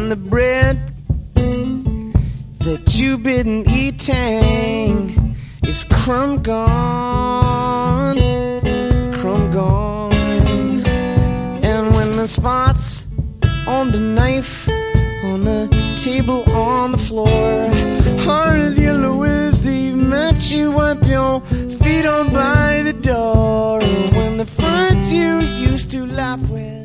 and the bread that you've been eating is crumb gone, crumb gone. And when the spots on the knife, on the table, on the floor, are as yellow as the match you wipe your feet on by the door. When the friends you used to laugh with